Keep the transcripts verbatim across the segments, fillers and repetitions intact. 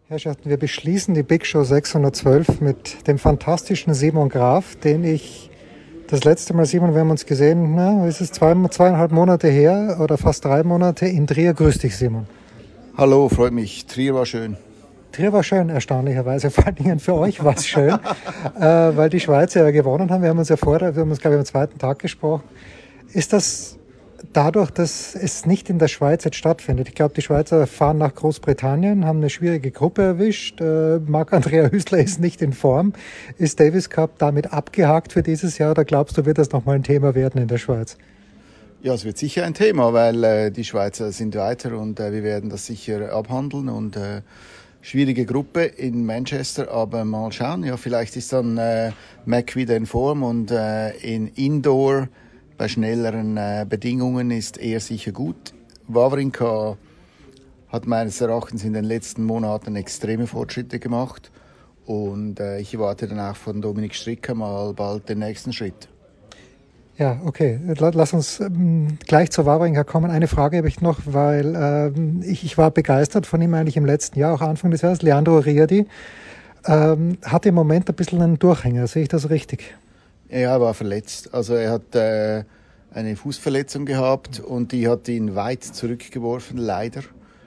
Herrschaften, wir beschließen die Big Show sechshundertzwölf mit dem fantastischen Simon Graf, den ich das letzte Mal, Simon, wir haben uns gesehen, na, ist es zwei, zweieinhalb Monate her oder fast drei Monate in Trier. Grüß dich, Simon. Hallo, freut mich. Trier war schön. Trier war schön, erstaunlicherweise. Vor allen Dingen für euch war es schön, äh, weil die Schweizer ja gewonnen haben. Wir haben uns ja vorher, wir haben uns, glaube ich, am zweiten Tag gesprochen. Ist das dadurch, dass es nicht in der Schweiz jetzt stattfindet? Ich glaube, die Schweizer fahren nach Großbritannien, haben eine schwierige Gruppe erwischt. Äh, Marc-Andrea Hüsler ist nicht in Form. Ist Davis Cup damit abgehakt für dieses Jahr oder glaubst du, wird das nochmal ein Thema werden in der Schweiz? Ja, es wird sicher ein Thema, weil äh, die Schweizer sind weiter und äh, wir werden das sicher abhandeln und äh, schwierige Gruppe in Manchester, aber mal schauen. Ja, vielleicht ist dann äh, Mac wieder in Form und äh, in Indoor bei schnelleren äh, Bedingungen ist er sicher gut. Wawrinka hat meines Erachtens in den letzten Monaten extreme Fortschritte gemacht und äh, ich erwarte dann auch von Dominik Stricker mal bald den nächsten Schritt. Ja, okay. Lass uns ähm, gleich zur Wawrinka kommen. Eine Frage habe ich noch, weil ähm, ich, ich war begeistert von ihm eigentlich im letzten Jahr, auch Anfang des Jahres. Leandro Riadi ähm, hat im Moment ein bisschen einen Durchhänger. Sehe ich das richtig? Ja, er war verletzt. Also er hat äh, eine Fußverletzung gehabt und die hat ihn weit zurückgeworfen, leider.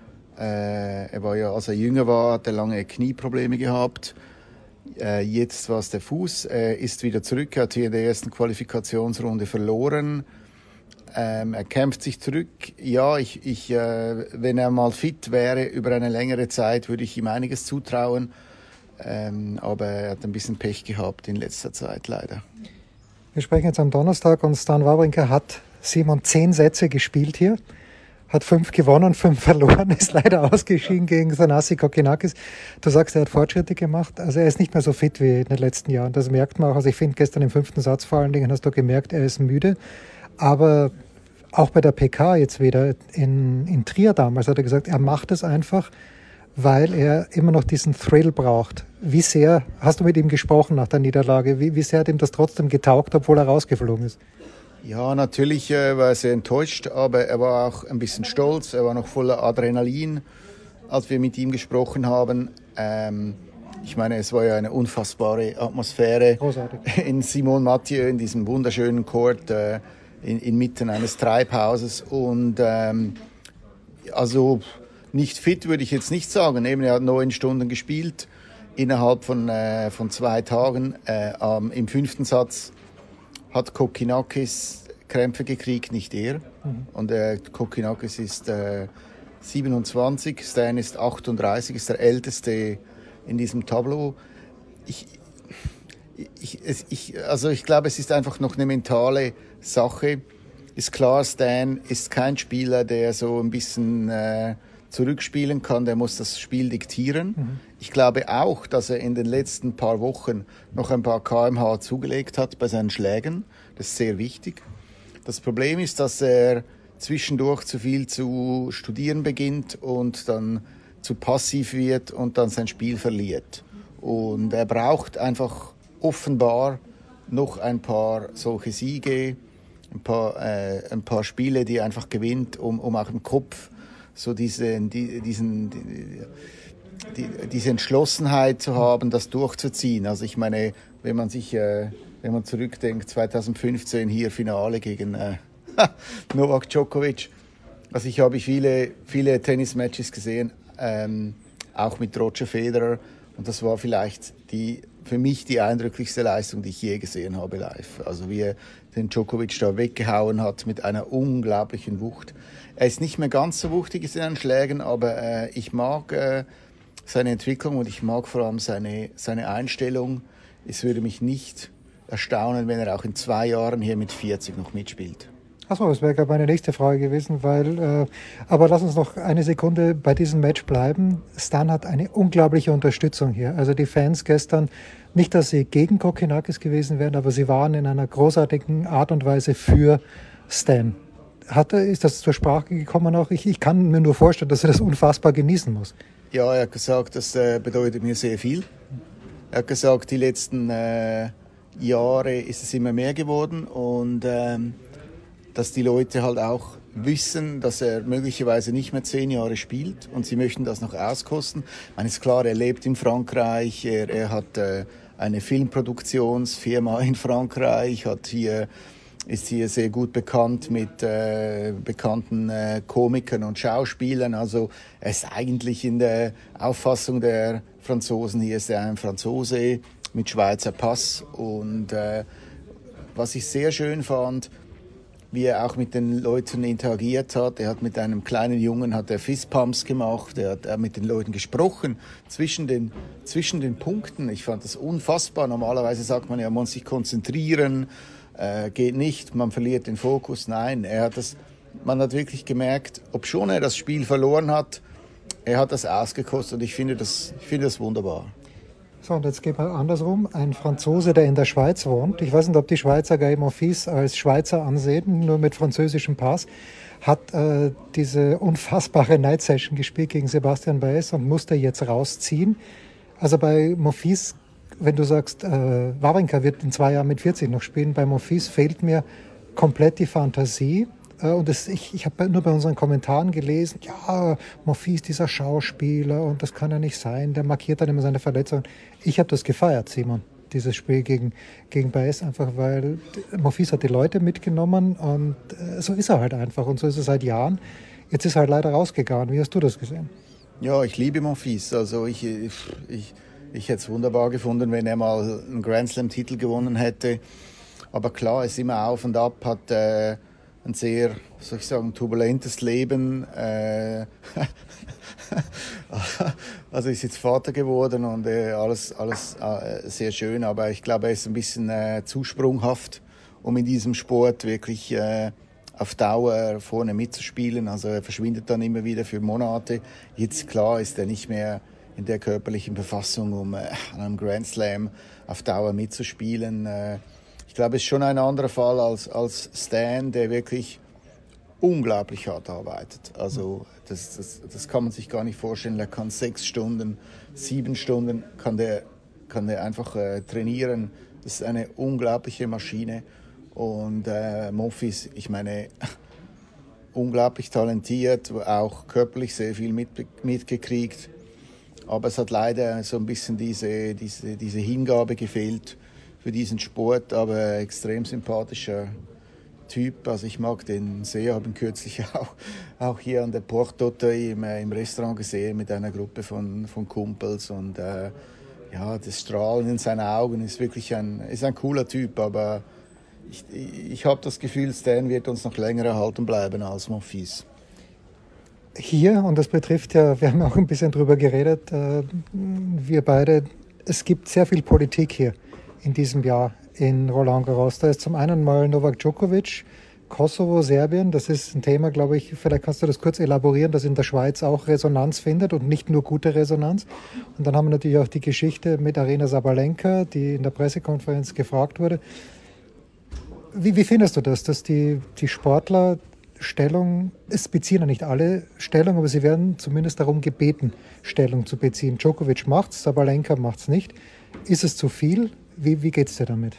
Äh, er war ja, als er jünger war, hat er lange Knieprobleme gehabt. Äh, jetzt war es der Fuß, er ist wieder zurück, er hat hier in der ersten Qualifikationsrunde verloren. Ähm, er kämpft sich zurück. Ja, ich, ich, äh, wenn er mal fit wäre über eine längere Zeit, würde ich ihm einiges zutrauen. Ähm, aber er hat ein bisschen Pech gehabt in letzter Zeit, leider. Wir sprechen jetzt am Donnerstag und Stan Wawrinka hat, Simon, zehn Sätze gespielt hier. Hat fünf gewonnen, fünf verloren, ist leider ausgeschieden gegen Thanasi Kokkinakis. Du sagst, er hat Fortschritte gemacht. Also er ist nicht mehr so fit wie in den letzten Jahren. Das merkt man auch. Also ich finde, gestern im fünften Satz vor allen Dingen hast du gemerkt, er ist müde. Aber auch bei der P K jetzt wieder in, in Trier damals hat er gesagt, er macht es einfach, weil er immer noch diesen Thrill braucht. Wie sehr, hast du mit ihm gesprochen nach der Niederlage, wie, wie sehr hat ihm das trotzdem getaugt, obwohl er rausgeflogen ist? Ja, natürlich äh, war er sehr enttäuscht, aber er war auch ein bisschen stolz. Er war noch voller Adrenalin, als wir mit ihm gesprochen haben. Ähm, ich meine, es war ja eine unfassbare Atmosphäre. Großartig. In Simon Mathieu, in diesem wunderschönen Court, äh, in, inmitten eines Treibhauses. Und ähm, also nicht fit würde ich jetzt nicht sagen. Eben, er hat neun Stunden gespielt innerhalb von, äh, von zwei Tagen. Äh, ähm, Im fünften Satz hat Kokkinakis Krämpfe gekriegt, nicht er. Mhm. Und äh, Kokkinakis ist äh, siebenundzwanzig, Stan ist achtunddreißig, ist der Älteste in diesem Tableau. Ich, ich, ich, also ich glaube, es ist einfach noch eine mentale Sache. Ist klar, Stan ist kein Spieler, der so ein bisschen äh, zurückspielen kann, der muss das Spiel diktieren. Mhm. Ich glaube auch, dass er in den letzten paar Wochen noch ein paar Kilometer pro Stunde zugelegt hat bei seinen Schlägen. Das ist sehr wichtig. Das Problem ist, dass er zwischendurch zu viel zu studieren beginnt und dann zu passiv wird und dann sein Spiel verliert. Und er braucht einfach offenbar noch ein paar solche Siege, ein paar, äh, ein paar Spiele, die er einfach gewinnt, um, um auch im Kopf so diese, die, diesen, die, die, diese Entschlossenheit zu haben, das durchzuziehen. Also ich meine, wenn man sich, äh, wenn man zurückdenkt, zweitausendfünfzehn hier Finale gegen äh, Novak Djokovic. Also ich habe viele, viele Tennismatches gesehen, ähm, auch mit Roger Federer. Und das war vielleicht die, für mich die eindrücklichste Leistung, die ich je gesehen habe live. Also wie er den Djokovic da weggehauen hat mit einer unglaublichen Wucht. Er ist nicht mehr ganz so wuchtig in seinen Schlägen, aber äh, ich mag äh, seine Entwicklung und ich mag vor allem seine, seine Einstellung. Es würde mich nicht erstaunen, wenn er auch in zwei Jahren hier mit vierzig noch mitspielt. Achso, das wäre gerade meine nächste Frage gewesen, weil, äh, aber lass uns noch eine Sekunde bei diesem Match bleiben. Stan hat eine unglaubliche Unterstützung hier. Also die Fans gestern, nicht, dass sie gegen Kokkinakis gewesen wären, aber sie waren in einer großartigen Art und Weise für Stan. Hat er, ist das zur Sprache gekommen auch? Ich, ich kann mir nur vorstellen, dass er das unfassbar genießen muss. Ja, er hat gesagt, das äh, bedeutet mir sehr viel. Er hat gesagt, die letzten äh, Jahre ist es immer mehr geworden und ähm, dass die Leute halt auch wissen, dass er möglicherweise nicht mehr zehn Jahre spielt und sie möchten das noch auskosten. Ich meine, ist klar, er lebt in Frankreich, er, er hat äh, eine Filmproduktionsfirma in Frankreich, hat hier, ist hier sehr gut bekannt mit äh, bekannten äh, Komikern und Schauspielern. Also er ist eigentlich in der Auffassung der Franzosen, hier ist er ein Franzose mit Schweizer Pass. Und äh, was ich sehr schön fand, wie er auch mit den Leuten interagiert hat. Er hat mit einem kleinen Jungen hat er Fistpumps gemacht, er hat er mit den Leuten gesprochen zwischen den, zwischen den Punkten. Ich fand das unfassbar. Normalerweise sagt man ja, man muss sich konzentrieren, äh, geht nicht, man verliert den Fokus. Nein, er hat das, man hat wirklich gemerkt, obschon er das Spiel verloren hat, er hat das ausgekostet und ich finde das, ich finde das wunderbar. So, und jetzt geht mal andersrum. Ein Franzose, der in der Schweiz wohnt, ich weiß nicht, ob die Schweizer Guy Monfils als Schweizer ansehen, nur mit französischem Pass, hat äh, diese unfassbare Night Session gespielt gegen Sebastian Baez und musste jetzt rausziehen. Also bei Monfils, wenn du sagst, äh, Wawrinka wird in zwei Jahren mit vierzig noch spielen, bei Monfils fehlt mir komplett die Fantasie. Und das, ich, ich habe nur bei unseren Kommentaren gelesen, ja, Monfils, dieser Schauspieler und das kann er nicht sein, der markiert dann immer seine Verletzungen. Ich habe das gefeiert, Simon, dieses Spiel gegen, gegen Baez, einfach weil Monfils hat die Leute mitgenommen und so ist er halt einfach und so ist er seit Jahren. Jetzt ist er halt leider rausgegangen. Wie hast du das gesehen? Ja, ich liebe Monfils. Also ich, ich, ich, ich hätte es wunderbar gefunden, wenn er mal einen Grand Slam-Titel gewonnen hätte. Aber klar, ist immer auf und ab, hat äh, ein sehr, soll ich sagen, turbulentes Leben. Äh, also ist jetzt Vater geworden und äh, alles, alles äh, sehr schön, aber ich glaube, er ist ein bisschen äh, zu sprunghaft, um in diesem Sport wirklich äh, auf Dauer vorne mitzuspielen. Also er verschwindet dann immer wieder für Monate. Jetzt klar ist er nicht mehr in der körperlichen Verfassung, um äh, an einem Grand Slam auf Dauer mitzuspielen. Äh, Ich glaube, es ist schon ein anderer Fall als, als Stan, der wirklich unglaublich hart arbeitet. Also das, das, das kann man sich gar nicht vorstellen. Er kann sechs Stunden, sieben Stunden kann der, kann der einfach äh, trainieren. Das ist eine unglaubliche Maschine. Und äh, Monfils, ich meine, unglaublich talentiert, auch körperlich sehr viel mit, mitgekriegt. Aber es hat leider so ein bisschen diese, diese, diese Hingabe gefehlt für diesen Sport, aber extrem sympathischer Typ. Also ich mag den sehr, habe ihn kürzlich auch, auch hier an der Porte im, im Restaurant gesehen mit einer Gruppe von, von Kumpels und äh, ja, das Strahlen in seinen Augen ist wirklich ein, ist ein cooler Typ, aber ich, ich habe das Gefühl, Stan wird uns noch länger erhalten bleiben als Monfils. Hier, und das betrifft ja, wir haben auch ein bisschen drüber geredet, äh, wir beide, es gibt sehr viel Politik hier in diesem Jahr in Roland Garros. Da ist zum einen mal Novak Djokovic, Kosovo, Serbien. Das ist ein Thema, glaube ich, vielleicht kannst du das kurz elaborieren, das in der Schweiz auch Resonanz findet und nicht nur gute Resonanz. Und dann haben wir natürlich auch die Geschichte mit Aryna Sabalenka, die in der Pressekonferenz gefragt wurde. Wie, wie findest du das, dass die, die Sportler Stellung, es beziehen ja nicht alle Stellung, aber sie werden zumindest darum gebeten, Stellung zu beziehen. Djokovic macht's, Sabalenka macht's nicht. Ist es zu viel? Wie, wie geht es dir damit?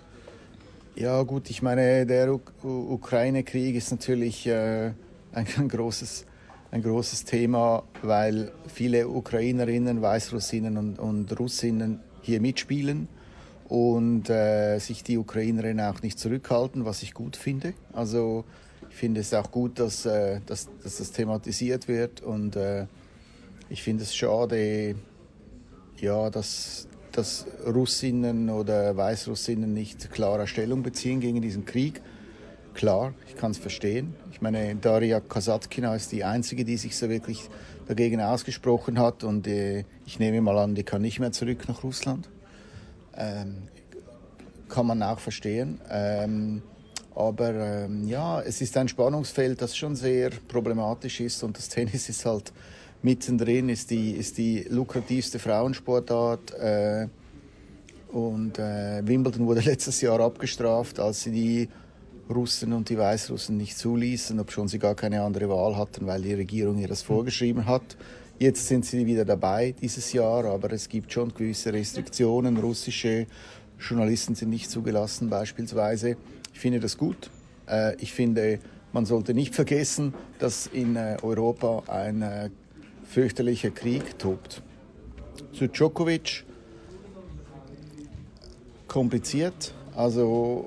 Ja gut, ich meine, der U- Ukraine-Krieg ist natürlich äh, ein, ein, großes, ein großes Thema, weil viele Ukrainerinnen, Weißrussinnen und, und Russinnen hier mitspielen und äh, sich die Ukrainerinnen auch nicht zurückhalten, was ich gut finde. Also ich finde es auch gut, dass, äh, dass, dass das thematisiert wird und äh, ich finde es schade, ja, dass dass Russinnen oder Weißrussinnen nicht klarer Stellung beziehen gegen diesen Krieg. Klar, ich kann es verstehen. Ich meine, Daria Kasatkina ist die Einzige, die sich so wirklich dagegen ausgesprochen hat und äh, ich nehme mal an, die kann nicht mehr zurück nach Russland. Ähm, kann man auch verstehen. Ähm, aber ähm, ja, es ist ein Spannungsfeld, das schon sehr problematisch ist und das Tennis ist halt mittendrin, ist die, ist die lukrativste Frauensportart äh, und äh, Wimbledon wurde letztes Jahr abgestraft, als sie die Russen und die Weißrussen nicht zuließen, obschon sie gar keine andere Wahl hatten, weil die Regierung ihr das vorgeschrieben hat. Jetzt sind sie wieder dabei dieses Jahr, aber es gibt schon gewisse Restriktionen. Russische Journalisten sind nicht zugelassen beispielsweise. Ich finde das gut. Äh, ich finde man sollte nicht vergessen, dass in äh, Europa ein äh, fürchterlicher Krieg tobt. Zu Djokovic, kompliziert. Also,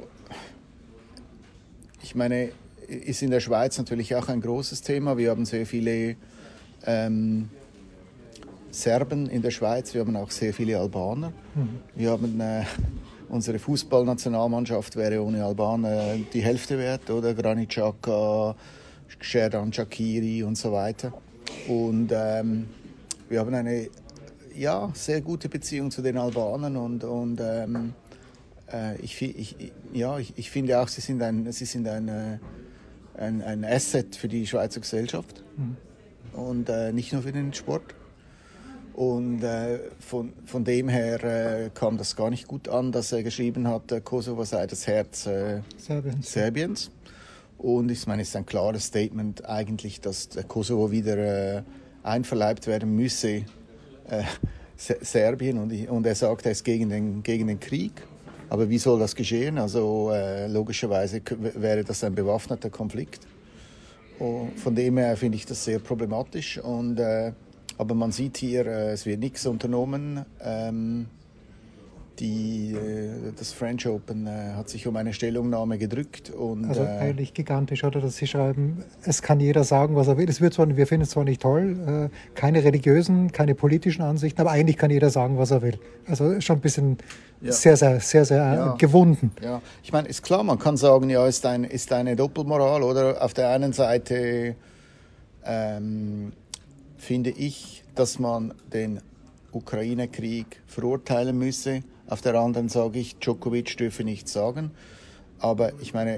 ich meine, ist in der Schweiz natürlich auch ein großes Thema. Wir haben sehr viele ähm, Serben in der Schweiz, wir haben auch sehr viele Albaner. Mhm. Wir haben äh, unsere Fußballnationalmannschaft wäre ohne Albaner die Hälfte wert, oder? Granit Xhaka, Xherdan Shaqiri und so weiter. Und ähm, wir haben eine ja, sehr gute Beziehung zu den Albanern und, und ähm, äh, ich, ich, ja, ich, ich finde auch, sie sind ein, sie sind ein, äh, ein, ein Asset für die Schweizer Gesellschaft mhm. und äh, nicht nur für den Sport. Und äh, von, von dem her äh, kam das gar nicht gut an, dass er geschrieben hat, äh, Kosovo sei das Herz äh, Serbiens. Serbiens. Und ich meine, es ist ein klares Statement eigentlich, dass der Kosovo wieder äh, einverleibt werden müsse, äh, Serbien. Und, ich, und er sagt, er ist gegen den, gegen den Krieg. Aber wie soll das geschehen? Also äh, logischerweise k- wäre das ein bewaffneter Konflikt. Und von dem her finde ich das sehr problematisch. Und äh, aber man sieht hier, äh, es wird nichts unternommen. Ähm, die, äh, das French Open äh, hat sich um eine Stellungnahme gedrückt. Und, also äh, eigentlich gigantisch, oder? Dass Sie schreiben, es kann jeder sagen, was er will. Es wird zwar, wir finden es zwar nicht toll, äh, keine religiösen, keine politischen Ansichten, aber eigentlich kann jeder sagen, was er will. Also schon ein bisschen ja. sehr, sehr, sehr, sehr ja. gewunden. Ja, ich meine, ist klar, man kann sagen, ja, ist, ein, ist eine Doppelmoral, oder? Auf der einen Seite ähm, finde ich, dass man den Ukraine-Krieg verurteilen müsse. Auf der anderen sage ich, Djokovic dürfe nichts sagen. Aber ich meine,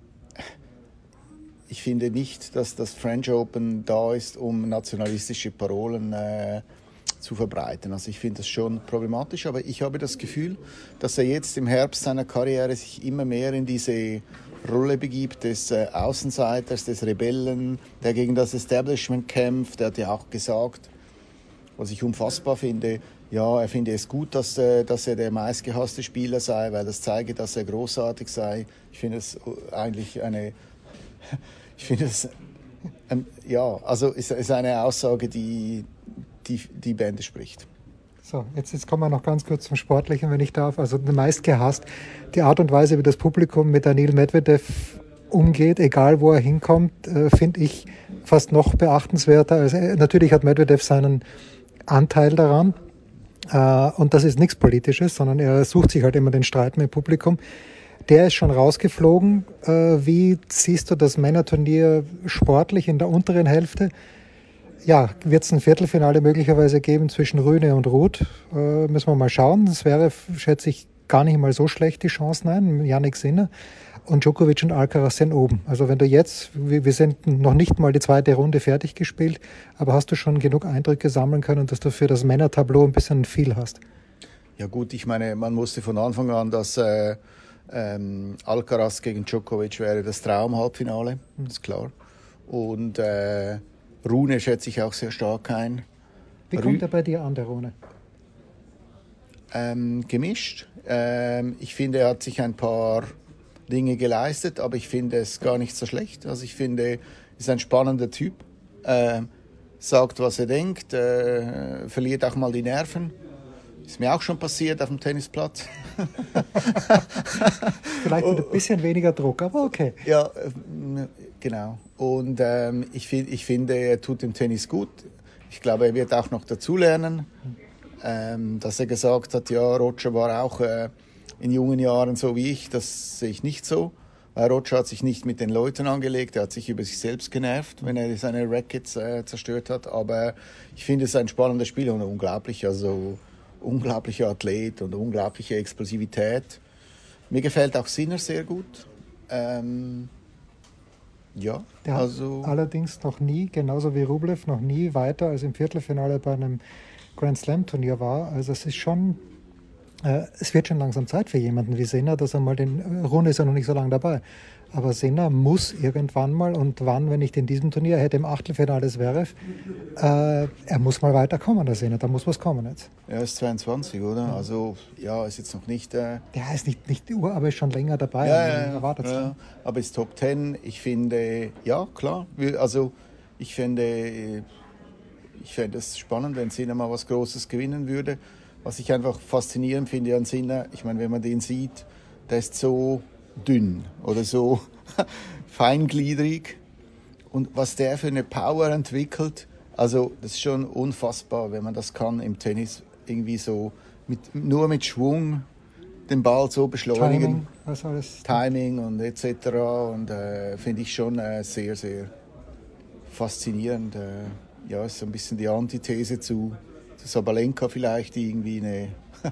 ich finde nicht, dass das French Open da ist, um nationalistische Parolen äh, zu verbreiten. Also ich finde das schon problematisch, aber ich habe das Gefühl, dass er jetzt im Herbst seiner Karriere sich immer mehr in diese Rolle begibt des äh, Außenseiters, des Rebellen, der gegen das Establishment kämpft. Er hat ja auch gesagt, was ich unfassbar finde, ja, er finde es gut, dass, äh, dass er der meistgehasste Spieler sei, weil das zeige, dass er großartig sei. Ich finde es eigentlich eine, ich finde es, ähm, ja, also ist, ist eine Aussage, die die, die Bände spricht. So, jetzt, jetzt kommen wir noch ganz kurz zum Sportlichen, wenn ich darf. Also meist gehasst die Art und Weise, wie das Publikum mit Daniil Medvedev umgeht, egal wo er hinkommt, äh, finde ich fast noch beachtenswerter. Also, äh, natürlich hat Medvedev seinen Anteil daran äh, und das ist nichts Politisches, sondern er sucht sich halt immer den Streit mit dem Publikum. Der ist schon rausgeflogen. Äh, wie siehst du das Männerturnier sportlich in der unteren Hälfte? Ja, wird es ein Viertelfinale möglicherweise geben zwischen Rühne und Ruth? Äh, müssen wir mal schauen. Das wäre, schätze ich, gar nicht mal so schlecht, die Chancen ein. Jannik Sinner und Djokovic und Alcaraz sind oben. Also wenn du jetzt, wir, wir sind noch nicht mal die zweite Runde fertig gespielt, aber hast du schon genug Eindrücke sammeln können, dass du für das Männertableau ein bisschen viel hast? Ja gut, ich meine, man wusste von Anfang an, dass äh, ähm, Alcaraz gegen Djokovic wäre das Traum-Halbfinale, mhm. ist klar. Und äh, Rune schätze ich auch sehr stark ein. Wie kommt er bei dir an, der Rune? Ähm, gemischt. Ähm, ich finde, er hat sich ein paar Dinge geleistet, aber ich finde es gar nicht so schlecht. Also ich finde, er ist ein spannender Typ. Äh, sagt, was er denkt, äh, verliert auch mal die Nerven. Ist mir auch schon passiert auf dem Tennisplatz. Vielleicht mit ein bisschen weniger Druck, aber okay. Ja, genau. Und ähm, ich, find, ich finde, er tut dem Tennis gut. Ich glaube, er wird auch noch dazulernen. Ähm, dass er gesagt hat, ja, Roger war auch äh, in jungen Jahren so wie ich, das sehe ich nicht so. Weil Roger hat sich nicht mit den Leuten angelegt, er hat sich über sich selbst genervt, wenn er seine Rackets äh, zerstört hat. Aber ich finde es ein spannender Spieler und unglaublich, also unglaublicher Athlet und unglaubliche Explosivität. Mir gefällt auch Sinner sehr gut. Ähm, ja, Der also hat allerdings noch nie, genauso wie Rublev, noch nie weiter als im Viertelfinale bei einem Grand Slam Turnier war. Also es ist schon Äh, es wird schon langsam Zeit für jemanden wie Sinner, dass er mal den, Rune ist ja noch nicht so lange dabei, aber Sinner muss irgendwann mal, und wann, wenn nicht in diesem Turnier, er hätte im Achtelfinale Zverev, äh, er muss mal weiterkommen, der Sinner, da muss was kommen jetzt. Er ist zweiundzwanzig, oder? Also, ja, ist jetzt noch nicht... Äh Der ist nicht, nicht Ur, aber ist schon länger dabei. Ja, ja, ja, ja, aber ist Top Ten. Ich finde, ja, klar, also ich finde, ich fände es spannend, wenn Sinner mal was Großes gewinnen würde. Was ich einfach faszinierend finde an Sinner, ich meine, wenn man den sieht, der ist so dünn oder so feingliedrig. Und was der für eine Power entwickelt, also das ist schon unfassbar, wenn man das kann im Tennis, irgendwie so mit, nur mit Schwung den Ball so beschleunigen. Timing, was alles. Timing und et cetera. Und äh, finde ich schon äh, sehr, sehr faszinierend. Äh, ja, ist so ein bisschen die Antithese zu, zu Sabalenka vielleicht, die irgendwie eine...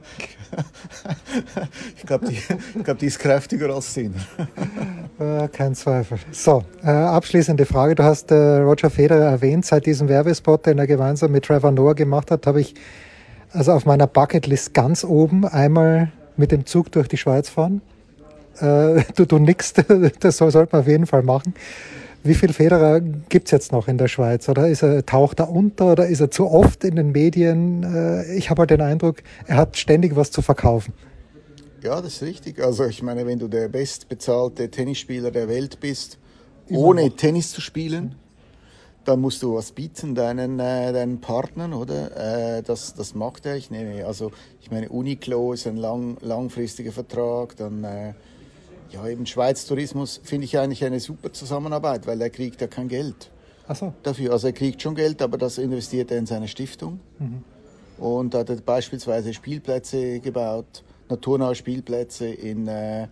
ich glaube, die, glaub, die ist kräftiger als Sinner. äh, kein Zweifel. So, äh, abschließende Frage. Du hast äh, Roger Federer erwähnt. Seit diesem Werbespot, den er gemeinsam mit Trevor Noah gemacht hat, habe ich also auf meiner Bucketlist ganz oben einmal mit dem Zug durch die Schweiz fahren. Äh, du, du nickst, das soll, sollte man auf jeden Fall machen. Wie viel Federer gibt es jetzt noch in der Schweiz? Oder ist er, taucht er unter oder ist er zu oft in den Medien? Äh, ich habe halt den Eindruck, er hat ständig was zu verkaufen. Ja, das ist richtig. Also ich meine, wenn du der bestbezahlte Tennisspieler der Welt bist, ohne Tennis zu spielen, dann musst du was bieten deinen, äh, deinen Partnern, oder? Äh, das, das mag der. Ich nehme, also ich meine, Uniqlo ist ein lang, langfristiger Vertrag. Dann äh, ja, eben Schweiz Tourismus finde ich eigentlich eine super Zusammenarbeit, weil er kriegt ja kein Geld Ach so. dafür. Also er kriegt schon Geld, aber das investiert er in seine Stiftung. Mhm. Und da hat er beispielsweise Spielplätze gebaut, naturnahe Spielplätze in äh,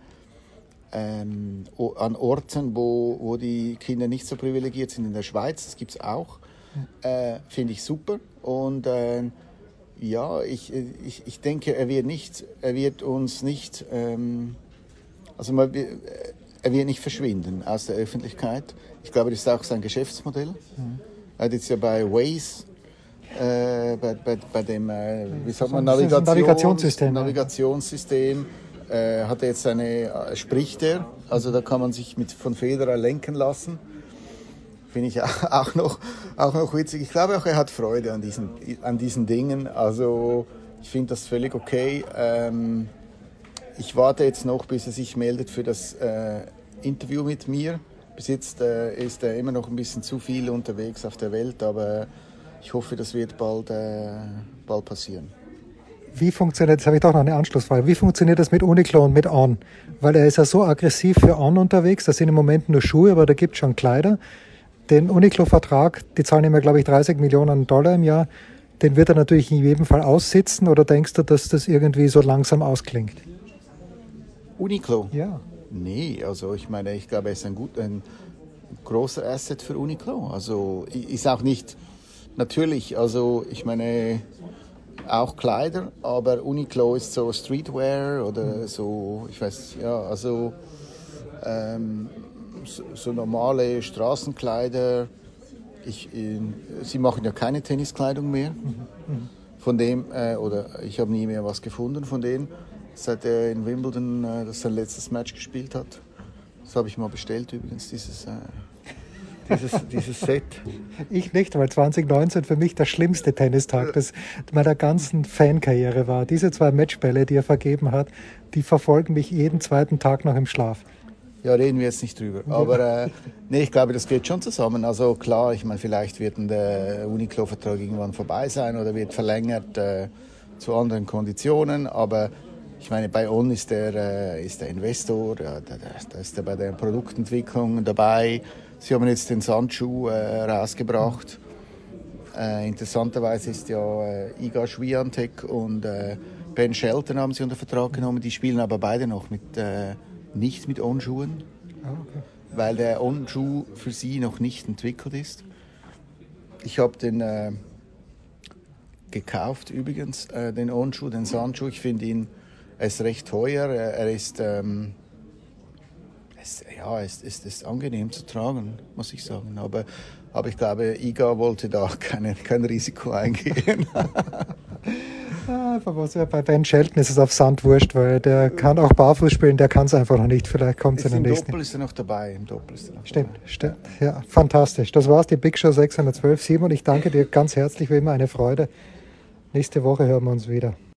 Ähm, an Orten, wo, wo die Kinder nicht so privilegiert sind in der Schweiz. Das gibt es auch. Äh, Finde ich super. Und äh, ja, ich, ich, ich denke, er wird, nicht, er wird uns nicht, ähm, also man, er wird nicht verschwinden aus der Öffentlichkeit. Ich glaube, das ist auch sein Geschäftsmodell. Mhm. Er hat jetzt ja bei Waze, äh, bei, bei, bei dem, äh, wie sagt man, Navigations- Navigationssystem. Navigationssystem. Äh, hat er jetzt eine, äh, spricht er, also da kann man sich mit, von Federer lenken lassen. Finde ich auch, auch, noch, auch noch witzig. Ich glaube auch, er hat Freude an diesen, an diesen Dingen. Also ich finde das völlig okay. Ähm, ich warte jetzt noch, bis er sich meldet für das äh, Interview mit mir. Bis jetzt äh, ist er immer noch ein bisschen zu viel unterwegs auf der Welt, aber ich hoffe, das wird bald, äh, bald passieren. Wie funktioniert, jetzt habe ich doch noch eine Anschlussfrage, wie funktioniert das mit Uniqlo und mit On? Weil er ist ja so aggressiv für On unterwegs, das sind im Moment nur Schuhe, aber da gibt es schon Kleider. Den Uniqlo-Vertrag, die zahlen ihm ja, glaube ich, dreißig Millionen Dollar im Jahr, den wird er natürlich in jedem Fall aussitzen, oder denkst du, dass das irgendwie so langsam ausklingt? Uniqlo? Ja. Nee, also ich meine, ich glaube, er ist ein, gut, ein großer Asset für Uniqlo. Also ist auch nicht, natürlich, also ich meine... Auch Kleider, aber Uniqlo ist so Streetwear oder so, ich weiß, ja, also ähm, so, so normale Straßenkleider. Ich, äh, sie machen ja keine Tenniskleidung mehr. Von dem, äh, oder ich habe nie mehr was gefunden von denen, seit er in Wimbledon äh, das sein letztes Match gespielt hat. Das habe ich mal bestellt übrigens, dieses... Äh, Dieses, dieses Set. Ich nicht, weil zwanzig neunzehn für mich der schlimmste Tennistag des, meiner ganzen Fankarriere war. Diese zwei Matchbälle, die er vergeben hat, die verfolgen mich jeden zweiten Tag noch im Schlaf. Ja, reden wir jetzt nicht drüber. Aber äh, nee, ich glaube, das geht schon zusammen. Also klar, ich meine, vielleicht wird der Uniqlo-Vertrag irgendwann vorbei sein oder wird verlängert äh, zu anderen Konditionen. Aber ich meine, bei On ist der, äh, ist der Investor, ja, da, da ist er bei der Produktentwicklung dabei. Sie haben jetzt den Sandschuh äh, rausgebracht. Äh, interessanterweise ist ja äh, Iga Swiatek und äh, Ben Shelton haben sie unter Vertrag genommen. Die spielen aber beide noch mit, äh, nicht mit On-Schuhen, oh, okay. weil der On-Schuh für sie noch nicht entwickelt ist. Ich habe den äh, gekauft übrigens, äh, den On-Schuh, den Sandschuh. Ich finde ihn, er ist recht teuer. Er, er ist... Ähm, Es, ja, es, es ist angenehm zu tragen, muss ich sagen. Aber, aber ich glaube, Iga wollte da keine, kein Risiko eingehen. Ah, was, ja, bei Ben Shelton ist es auf Sand wurscht, weil der kann auch barfuß spielen, der kann es einfach noch nicht. Vielleicht kommt es in den Im nächsten. Doppel ist er noch dabei. Im Doppel ist er noch Stimmt, dabei. stimmt. Ja, fantastisch. Das war's, die Big Show sechshundertzwölf. Simon, ich danke dir ganz herzlich, wie immer eine Freude. Nächste Woche hören wir uns wieder.